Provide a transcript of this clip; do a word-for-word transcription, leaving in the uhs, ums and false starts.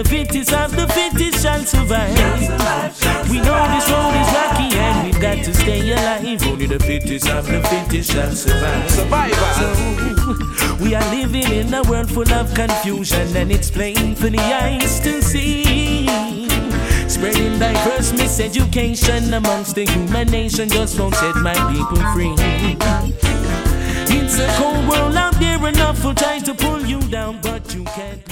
the fittest of the fittest shall survive. We know this road is rocky and we've got to stay alive. Only the fittest of the fittest shall survive. Survivor. So, we are living in a world full of confusion, and it's plain for the eyes to see. Spreading diverse miseducation amongst the human nation just won't set my people free. It's a cold world out there, enough will try to pull you down, but you can't.